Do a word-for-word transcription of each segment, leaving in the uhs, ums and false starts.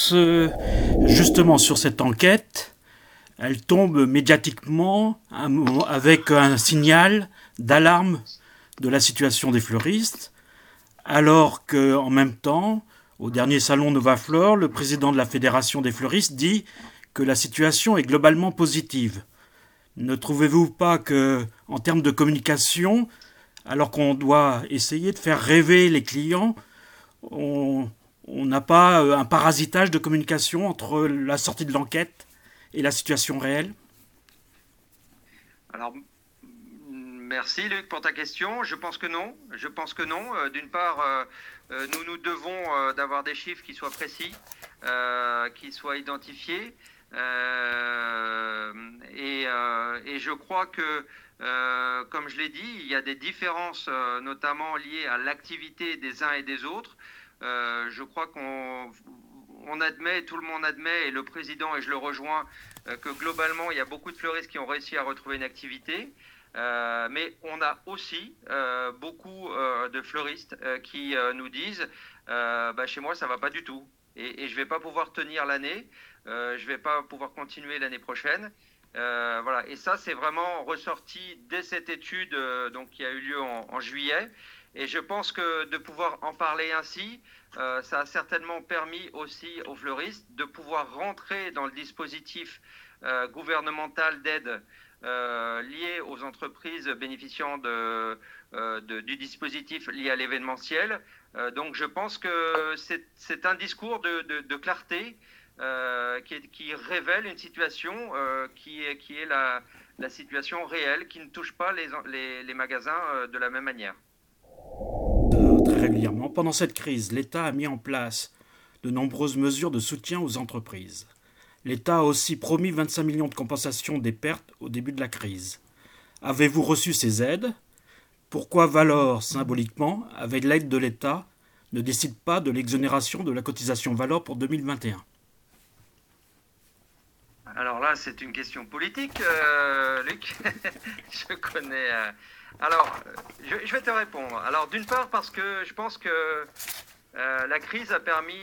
ce, justement sur cette enquête, elle tombe médiatiquement avec un signal d'alarme de la situation des fleuristes, alors qu'en même temps, au dernier salon Novaflore, le président de la Fédération des fleuristes dit que la situation est globalement positive. Ne trouvez-vous pas que, en termes de communication, alors qu'on doit essayer de faire rêver les clients, on on n'a pas un parasitage de communication entre la sortie de l'enquête et la situation réelle? Alors, merci Luc pour ta question. Je pense que non. Je pense que non. Euh, D'une part, euh, euh, nous nous devons euh, d'avoir des chiffres qui soient précis, euh, qui soient identifiés. Euh, et, euh, et je crois que, euh, comme je l'ai dit, il y a des différences, euh, notamment liées à l'activité des uns et des autres. Euh, je crois qu'on on admet, tout le monde admet, et le président, et je le rejoins, euh, que globalement, il y a beaucoup de fleuristes qui ont réussi à retrouver une activité. Euh, mais on a aussi euh, beaucoup euh, de fleuristes euh, qui euh, nous disent euh, bah, chez moi, ça ne va pas du tout. Et, et je ne vais pas pouvoir tenir l'année, euh, je ne vais pas pouvoir continuer l'année prochaine. Euh, voilà. Et ça, c'est vraiment ressorti dès cette étude euh, donc, qui a eu lieu en, en juillet. Et je pense que de pouvoir en parler ainsi, euh, ça a certainement permis aussi aux fleuristes de pouvoir rentrer dans le dispositif euh, gouvernemental d'aide euh, lié aux entreprises bénéficiant de, euh, de, du dispositif lié à l'événementiel. Euh, donc je pense que c'est un discours de, de, de clarté euh, qui, est, qui révèle une situation euh, qui est, qui est la, la situation réelle, qui ne touche pas les, les, les magasins euh, de la même manière. Très régulièrement, pendant cette crise, l'État a mis en place de nombreuses mesures de soutien aux entreprises. L'État a aussi promis vingt-cinq millions de compensation des pertes au début de la crise. Avez-vous reçu ces aides? Pourquoi Valor, symboliquement, avec l'aide de l'État, ne décide pas de l'exonération de la cotisation Valor pour deux mille vingt et un? Alors là, c'est une question politique, euh, Luc. Je connais. Euh... Alors, je, je vais te répondre. Alors, d'une part, parce que je pense que euh, la crise a permis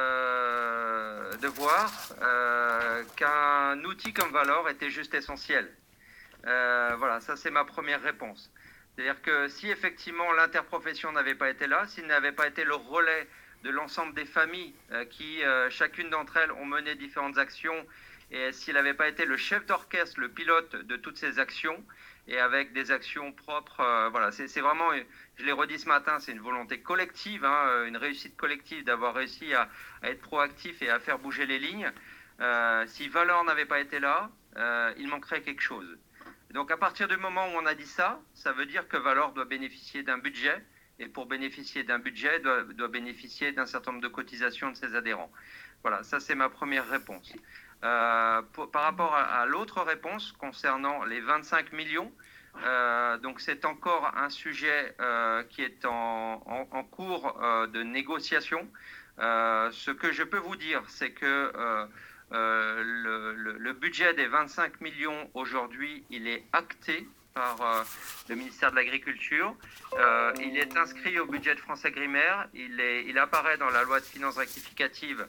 euh, de voir euh, qu'un outil comme Valor était juste essentiel. Euh, voilà, ça c'est ma première réponse. C'est-à-dire que si effectivement l'interprofession n'avait pas été là, s'il n'avait pas été le relais de l'ensemble des familles euh, qui, euh, chacune d'entre elles, ont mené différentes actions, et s'il n'avait pas été le chef d'orchestre, le pilote de toutes ces actions, et avec des actions propres, euh, voilà, c'est vraiment, je l'ai redit ce matin, c'est une volonté collective, hein, une réussite collective d'avoir réussi à, à être proactif et à faire bouger les lignes. Euh, si Valor n'avait pas été là, euh, il manquerait quelque chose. Donc à partir du moment où on a dit ça, ça veut dire que Valor doit bénéficier d'un budget, et pour bénéficier d'un budget, doit, doit bénéficier d'un certain nombre de cotisations de ses adhérents. Voilà, ça c'est ma première réponse. Euh, pour, par rapport à, à l'autre réponse concernant les vingt-cinq millions, euh, donc c'est encore un sujet euh, qui est en, en, en cours euh, de négociation. Euh, ce que je peux vous dire, c'est que euh, euh, le, le, le budget des vingt-cinq millions aujourd'hui, il est acté par euh, le ministère de l'Agriculture. Euh, il est inscrit au budget de France Agrimaire. Il, est, il apparaît dans la loi de finances rectificative.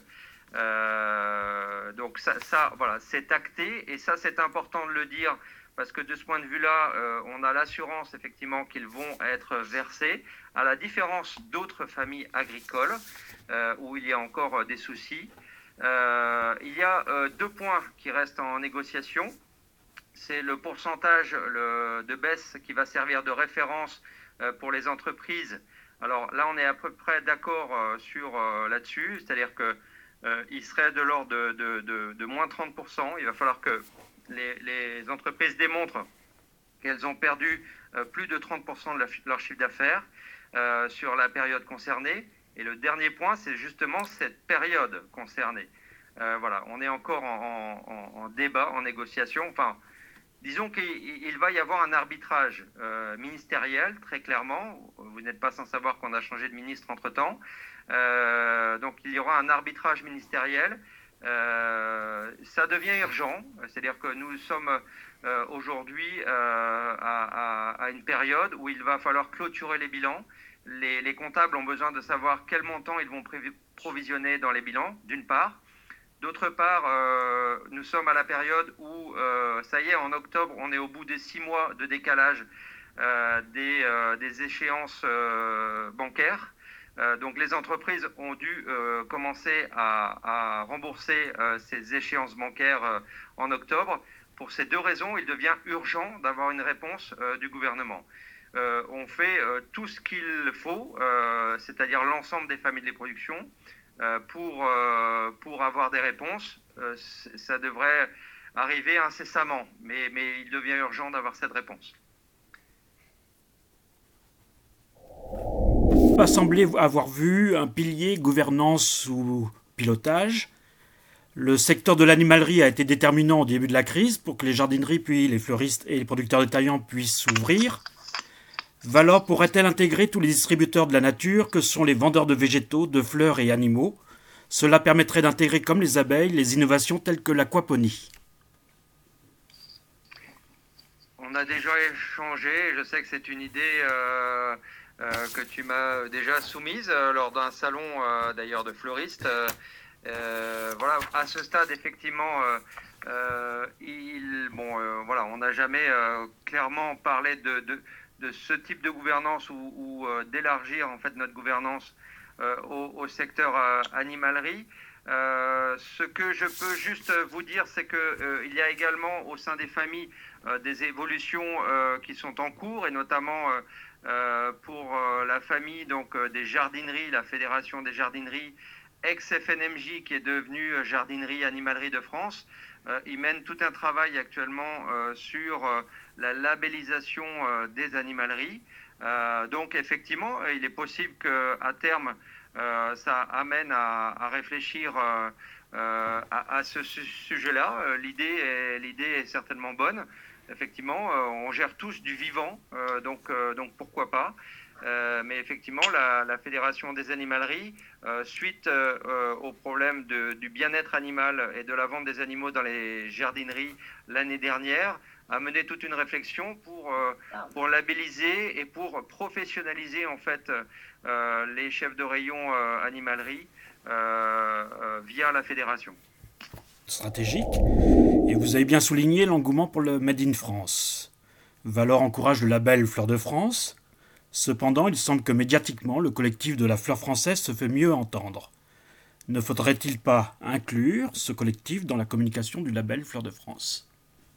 Euh, donc ça, ça voilà, c'est acté et ça c'est important de le dire parce que de ce point de vue-là, euh, on a l'assurance effectivement qu'ils vont être versés, à la différence d'autres familles agricoles euh, où il y a encore euh, des soucis. Euh, il y a euh, deux points qui restent en négociation. C'est le pourcentage le, de baisse qui va servir de référence euh, pour les entreprises. Alors là, on est à peu près d'accord euh, sur euh, là-dessus, c'est-à-dire que Euh, il serait de l'ordre de, de, de, de moins trente pour cent. Il va falloir que les, les entreprises démontrent qu'elles ont perdu euh, plus de trente pour cent de, la, de leur chiffre d'affaires euh, sur la période concernée. Et le dernier point, c'est justement cette période concernée. Euh, voilà, on est encore en, en, en débat, en négociation. Enfin, disons qu'il va y avoir un arbitrage euh, ministériel, très clairement. Vous n'êtes pas sans savoir qu'on a changé de ministre entre-temps. Euh, donc il y aura un arbitrage ministériel. Euh, ça devient urgent, c'est-à-dire que nous sommes euh, aujourd'hui euh, à, à, à une période où il va falloir clôturer les bilans. Les, les comptables ont besoin de savoir quel montant ils vont provisionner dans les bilans, d'une part. D'autre part, euh, nous sommes à la période où, euh, ça y est, en octobre, on est au bout des six mois de décalage euh, des, euh, des échéances euh, bancaires. Euh, donc les entreprises ont dû euh, commencer à, à rembourser euh, ces échéances bancaires euh, en octobre. Pour ces deux raisons, il devient urgent d'avoir une réponse euh, du gouvernement. Euh, on fait euh, tout ce qu'il faut, euh, c'est-à-dire l'ensemble des familles de production, euh, pour, euh, pour avoir des réponses. Euh, ça devrait arriver incessamment, mais, mais il devient urgent d'avoir cette réponse. Pas semblé avoir vu un pilier gouvernance ou pilotage. Le secteur de l'animalerie a été déterminant au début de la crise pour que les jardineries, puis les fleuristes et les producteurs détaillants puissent s'ouvrir. Valor pourrait-elle intégrer tous les distributeurs de la nature que sont les vendeurs de végétaux, de fleurs et animaux? Cela permettrait d'intégrer comme les abeilles les innovations telles que l'aquaponie. On a déjà échangé, je sais que c'est une idée euh, euh, que tu m'as déjà soumise euh, lors d'un salon euh, d'ailleurs de fleuristes. Euh, euh, voilà, à ce stade, effectivement, euh, euh, il, bon, euh, voilà, on n'a jamais euh, clairement parlé de, de, de ce type de gouvernance ou, ou euh, d'élargir en fait notre gouvernance euh, au, au secteur euh, animalerie. Euh, ce que je peux juste vous dire, c'est que euh, il y a également au sein des familles euh, des évolutions euh, qui sont en cours, et notamment euh, euh, pour euh, la famille donc euh, des jardineries, la Fédération des jardineries, ex-F N M J, qui est devenue euh, Jardinerie Animalerie de France. Euh, ils mènent tout un travail actuellement euh, sur euh, la labellisation euh, des animaleries. Euh, donc effectivement, il est possible qu'à terme, Euh, ça amène à, à réfléchir euh, euh, à, à ce sujet-là. Euh, l'idée est, l'idée est certainement bonne. Effectivement, euh, on gère tous du vivant, euh, donc, euh, donc pourquoi pas. Euh, mais effectivement, la, la Fédération des animaleries, euh, suite euh, au problème de, du bien-être animal et de la vente des animaux dans les jardineries l'année dernière, a mené toute une réflexion pour, euh, pour labelliser et pour professionnaliser en fait euh, les chefs de rayon euh, animalerie euh, euh, via la fédération. Stratégique. Et vous avez bien souligné l'engouement pour le Made in France. Valor encourage le label Fleur de France. Cependant, il semble que médiatiquement, le collectif de la fleur française se fait mieux entendre. Ne faudrait-il pas inclure ce collectif dans la communication du label Fleur de France?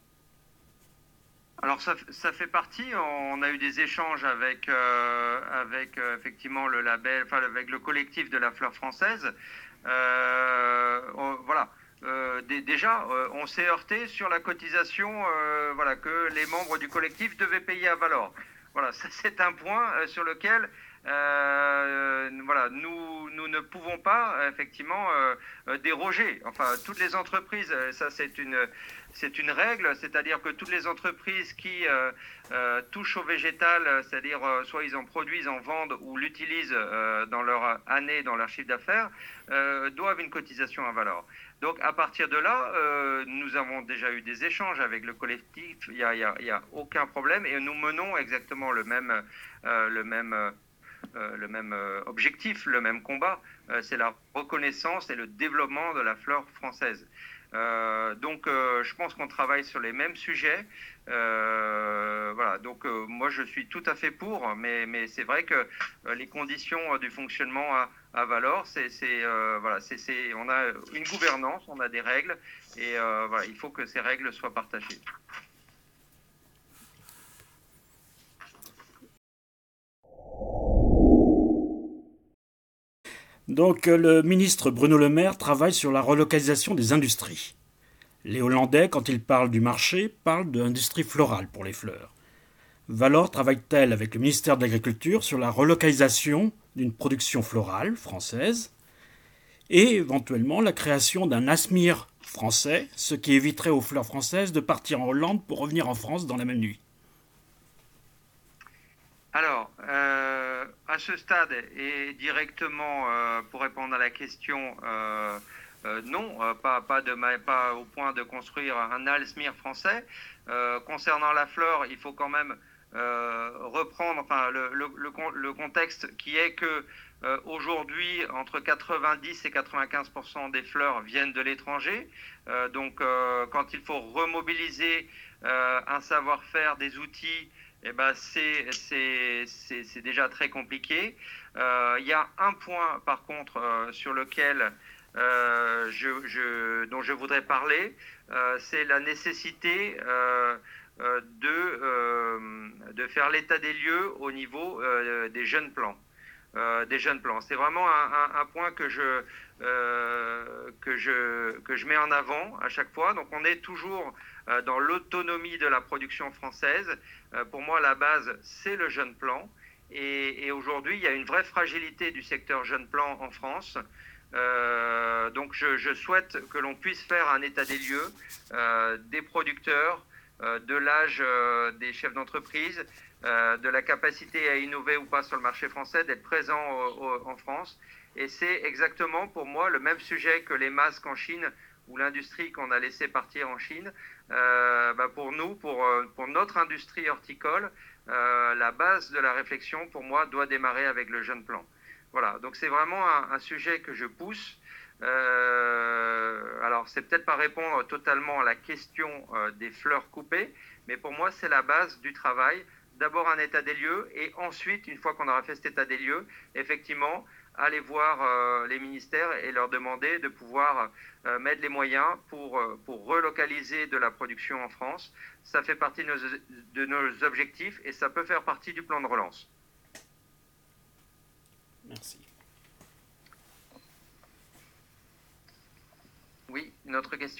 Alors ça, ça fait partie, on a eu des échanges avec, euh, avec euh, effectivement le label, enfin avec le collectif de la fleur française. Euh, on, voilà. Euh, d- déjà, euh, on s'est heurté sur la cotisation euh, voilà, que les membres du collectif devaient payer à Valor. Voilà, ça c'est un point euh, sur lequel euh, voilà, nous, nous ne pouvons pas effectivement euh, euh, déroger. Enfin, toutes les entreprises, ça c'est une, c'est une règle, c'est-à-dire que toutes les entreprises qui euh, euh, touchent au végétal, c'est-à-dire euh, soit ils en produisent, en vendent ou l'utilisent euh, dans leur année, dans leur chiffre d'affaires, euh, doivent une cotisation à Valor. Donc à partir de là, euh, nous avons déjà eu des échanges avec le collectif, il n'y a, y a, y a aucun problème, et nous menons exactement le même, euh, le même, euh, le même euh, objectif, le même combat, euh, c'est la reconnaissance et le développement de la fleur française. Euh, donc euh, je pense qu'on travaille sur les mêmes sujets. Euh, voilà, donc euh, moi je suis tout à fait pour, mais, mais c'est vrai que euh, les conditions euh, du fonctionnement à, à Valor, c'est, c'est, euh, voilà, c'est, c'est, on a une gouvernance, on a des règles, et euh, voilà, il faut que ces règles soient partagées. Donc le ministre Bruno Le Maire travaille sur la relocalisation des industries. Les Hollandais, quand ils parlent du marché, parlent d'industrie florale pour les fleurs. Valor travaille-t-elle avec le ministère de l'Agriculture sur la relocalisation d'une production florale française et éventuellement la création d'un ASMIR français, ce qui éviterait aux fleurs françaises de partir en Hollande pour revenir en France dans la même nuit? Alors, euh, à ce stade, et directement euh, pour répondre à la question, euh, euh, non, euh, pas, pas, de, pas au point de construire un ASMIR français. Euh, concernant la fleur, il faut quand même euh, reprendre enfin, le, le, le, le contexte qui est que Euh, Aujourd'hui, entre quatre-vingt-dix et quatre-vingt-quinze pour cent des fleurs viennent de l'étranger. Euh, donc, euh, quand il faut remobiliser euh, un savoir-faire, des outils, eh ben, c'est, c'est, c'est, c'est déjà très compliqué. Euh, il y a un point, par contre, euh, sur lequel euh, je, je, dont je voudrais parler, euh, c'est la nécessité euh, euh, de, euh, de faire l'état des lieux au niveau euh, des jeunes plants. Euh, des jeunes plants. C'est vraiment un, un, un point que je, euh, que, je, que je mets en avant à chaque fois. Donc on est toujours euh, dans l'autonomie de la production française. Euh, pour moi, la base, c'est le jeune plant. Et, et aujourd'hui, il y a une vraie fragilité du secteur jeune plant en France. Euh, donc je, je souhaite que l'on puisse faire un état des lieux euh, des producteurs, euh, de l'âge euh, des chefs d'entreprise, euh, de la capacité à innover ou pas sur le marché français, d'être présent au, au, en France. Et c'est exactement pour moi le même sujet que les masques en Chine ou l'industrie qu'on a laissé partir en Chine. Euh, bah pour nous, pour, pour notre industrie horticole, euh, la base de la réflexion, pour moi, doit démarrer avec le jeune plant. Voilà, donc c'est vraiment un, un sujet que je pousse. Euh, alors, c'est peut-être pas répondre totalement à la question euh, des fleurs coupées, mais pour moi, c'est la base du travail. D'abord un état des lieux, et ensuite, une fois qu'on aura fait cet état des lieux, effectivement, aller voir euh, les ministères et leur demander de pouvoir euh, mettre les moyens pour, euh, pour relocaliser de la production en France. Ça fait partie de nos, de nos objectifs et ça peut faire partie du plan de relance. Merci. Oui, une autre question.